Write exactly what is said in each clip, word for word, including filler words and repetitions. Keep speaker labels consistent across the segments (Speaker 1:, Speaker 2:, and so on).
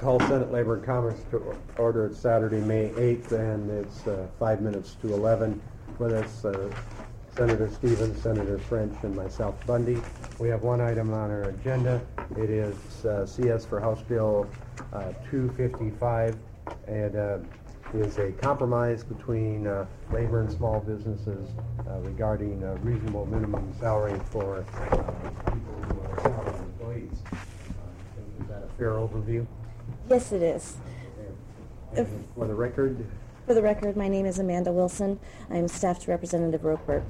Speaker 1: Call Senate Labor and Commerce to order. It's Saturday, May eighth, and it's uh, five minutes to eleven. With us, uh, Senator Stevens, Senator French, and myself, Bundy. We have one item on our agenda. It is uh, C S for House Bill uh, two fifty-five, and uh, is a compromise between uh, labor and small businesses uh, regarding uh, reasonable minimum salary for uh, people who are salaried employees. Uh, is that a fair overview?
Speaker 2: Yes, it is.
Speaker 1: And for the record?
Speaker 2: For the record, my name is Amanda Wilson. I am staff to Representative Roper.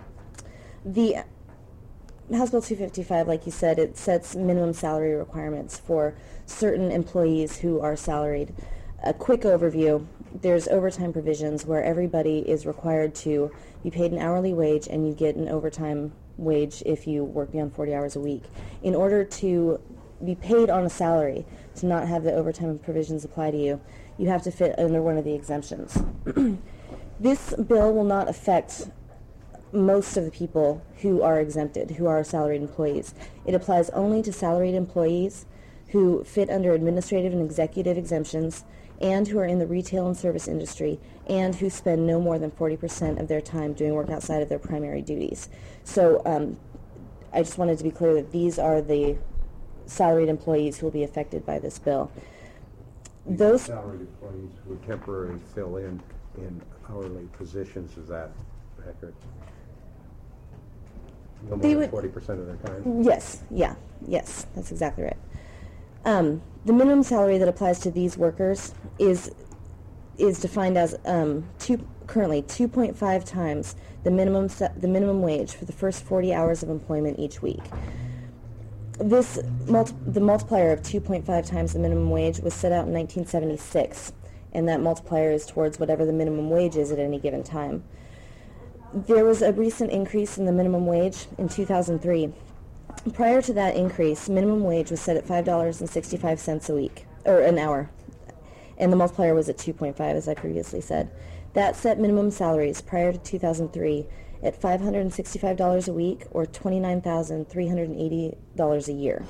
Speaker 2: The House Bill two fifty-five, like you said, it sets minimum salary requirements for certain employees who are salaried. A quick overview, there's overtime provisions where everybody is required to be paid an hourly wage and you get an overtime wage if you work beyond forty hours a week. In order to be paid on a salary, to not have the overtime provisions apply to you, you have to fit under one of the exemptions. This bill will not affect most of the people who are exempted, who are salaried employees. It applies only to salaried employees who fit under administrative and executive exemptions and who are in the retail and service industry and who spend no more than forty percent of their time doing work outside of their primary duties. So um, I just wanted to be clear that these are the salaried employees who will be affected by this bill.
Speaker 1: These
Speaker 2: Those
Speaker 1: salaried employees who temporarily fill in in hourly positions, is that accurate? No more
Speaker 2: They
Speaker 1: than
Speaker 2: would-
Speaker 1: forty percent of their time?
Speaker 2: Yes, yeah, yes, that's exactly right. Um, the minimum salary that applies to these workers is is defined as um, two, currently two point five times the minimum sa- the minimum wage for the first forty hours of employment each week. This multi- the multiplier of two point five times the minimum wage was set out in nineteen seventy-six, and that multiplier is towards whatever the minimum wage is at any given time. There was a recent increase in the minimum wage in two thousand three. Prior to that increase, minimum wage was set at five dollars and sixty-five cents a week, or an hour, and the multiplier was at two point five, as I previously said. That set minimum salaries prior to two thousand three at five hundred sixty-five dollars a week, or twenty-nine thousand three hundred eighty dollars a year.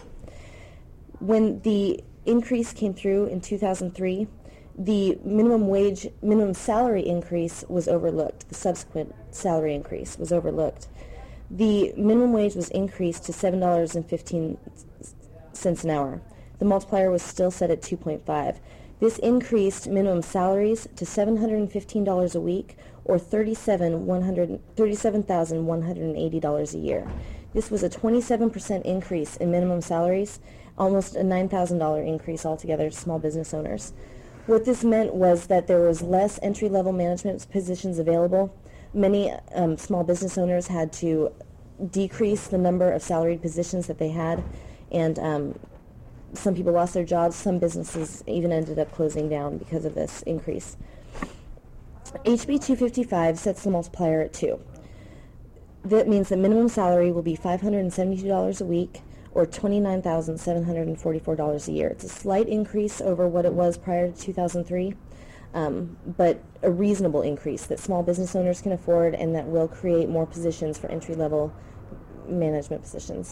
Speaker 2: When the increase came through in two thousand three, the minimum wage, minimum salary increase was overlooked. The subsequent salary increase was overlooked. The minimum wage was increased to seven dollars and fifteen cents an hour. The multiplier was still set at two point five. This increased minimum salaries to seven hundred fifteen dollars a week, or thirty-seven thousand one hundred eighty dollars a year. This was a twenty-seven percent increase in minimum salaries, almost a nine thousand dollars increase altogether to small business owners. What this meant was that there was less entry-level management positions available. Many um, small business owners had to decrease the number of salaried positions that they had, and um, some people lost their jobs. Some businesses even ended up closing down because of this increase. H B two fifty-five sets the multiplier at two. That means the minimum salary will be five hundred seventy-two dollars a week, or twenty-nine thousand seven hundred forty-four dollars a year. It's a slight increase over what it was prior to two thousand three, um, but a reasonable increase that small business owners can afford and that will create more positions for entry-level management positions.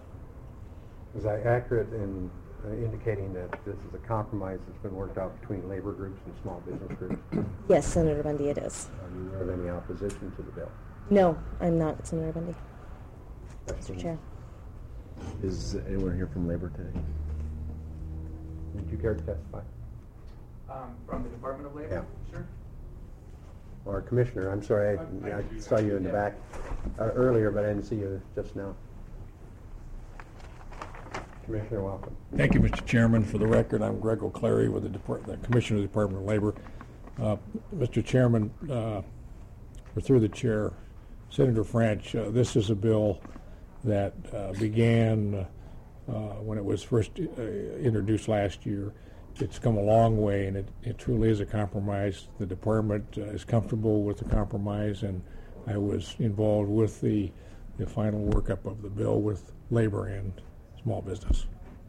Speaker 1: Was I accurate in uh, indicating that this is a compromise that's been worked out between labor groups and small business groups?
Speaker 2: Yes, Senator Bundy, it is.
Speaker 1: Are you aware of any opposition to the bill?
Speaker 2: No, I'm not, Senator Bundy.
Speaker 1: Questions?
Speaker 2: Mister Chair.
Speaker 3: Is anyone here from Labor today?
Speaker 1: Would you care to testify?
Speaker 4: Um, from the Department of Labor?
Speaker 1: Yeah.
Speaker 4: Sure.
Speaker 1: Or Commissioner, I'm sorry, I, I saw you in the back uh, earlier, but I didn't see you just now. Commissioner, welcome.
Speaker 5: Thank you, Mister Chairman. For the record, I'm Greg O'Cleary with the, Depart- the Commissioner of the Department of Labor. Uh, Mister Chairman, uh, or through the chair, Senator French, uh, this is a bill that uh, began uh, when it was first uh, introduced last year. It's come a long way, and it, it truly is a compromise. The department uh, is comfortable with the compromise, and I was involved with the, the final workup of the bill with labor and small business.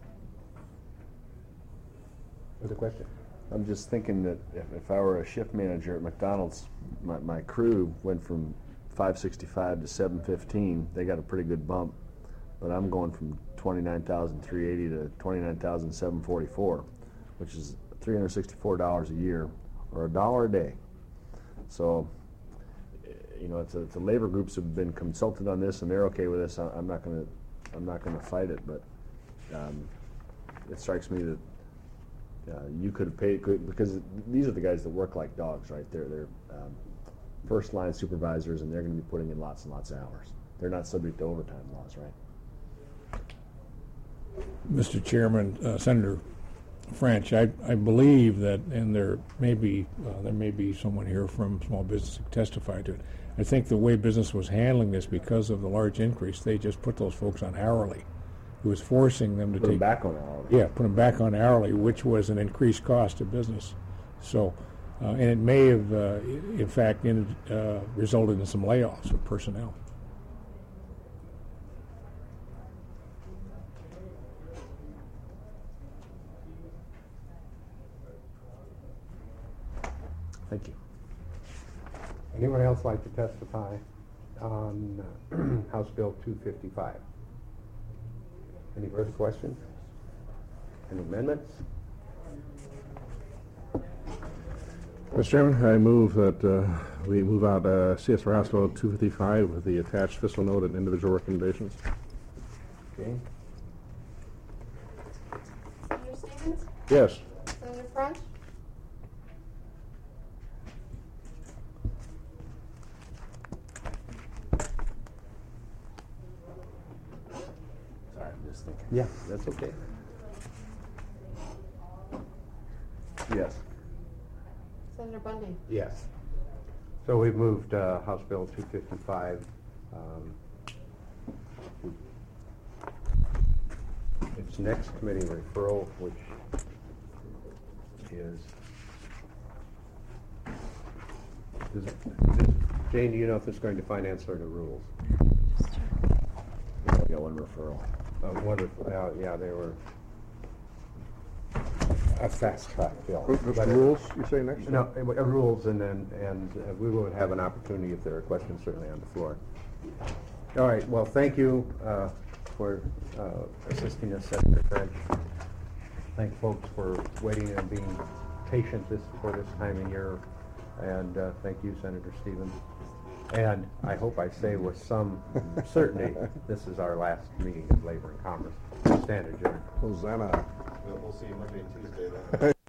Speaker 1: Other question?
Speaker 3: I'm just thinking that if, if I were a shift manager at McDonald's, my, my crew went from five sixty-five to seven fifteen. They got a pretty good bump, but I'm going from twenty-nine thousand three hundred eighty to twenty-nine thousand seven hundred forty-four. which is three hundred sixty-four dollars a year, or a dollar a day. So, you know, it's a, it's a labor groups have been consulted on this, and they're okay with this. I, I'm not going to, I'm not going to fight it, but um, it strikes me that uh, you could have paid, could, because these are the guys that work like dogs, right? They're they're um, first line supervisors, and they're going to be putting in lots and lots of hours. They're not subject to overtime laws, right?
Speaker 5: Mister Chairman, uh, Senator French, I, I believe that, and there may be uh, there may be someone here from small business who testified to it. I think the way business was handling this, because of the large increase, they just put those folks on hourly. It was forcing them to
Speaker 3: Put
Speaker 5: take
Speaker 3: them back on hourly.
Speaker 5: Yeah, put them back on hourly, which was an increased cost to business. So, uh, and it may have, uh, in fact, ended, uh, resulted in some layoffs of personnel.
Speaker 3: Thank you.
Speaker 1: Anyone else like to testify on uh, House Bill two fifty-five? Any further questions? Any amendments?
Speaker 6: Mister Chairman, I move that uh, we move out uh, C S R House Bill two fifty-five with the attached fiscal note and individual recommendations.
Speaker 1: Okay.
Speaker 7: Senator Stevens?
Speaker 6: Yes.
Speaker 7: Senator French?
Speaker 3: Sorry, I'm just thinking.
Speaker 1: Yeah, that's okay.
Speaker 3: Yes.
Speaker 7: Senator Bundy?
Speaker 1: Yes. So we've moved uh, House Bill two fifty-five. Um, its next committee referral, which is, is it, is it, Jane, do you know if it's going to finance or to rules?
Speaker 3: We only got one referral.
Speaker 1: Uh, wonderful. Uh, yeah, they were a fast track bill.
Speaker 6: The
Speaker 1: But it-
Speaker 6: rules, you say next?
Speaker 1: No, uh, uh, rules, and then, and uh, we will have an opportunity if there are questions, certainly on the floor. All right, well, thank you uh, for uh, assisting us, Senator French. Thank folks for waiting and being patient this, for this time of year. And uh, thank you, Senator Stevens. And I hope I say with some certainty, this is our last meeting of Labor and Commerce. Stand adjourned.
Speaker 6: Hosanna.
Speaker 8: We'll, we'll see you Monday, Tuesday then.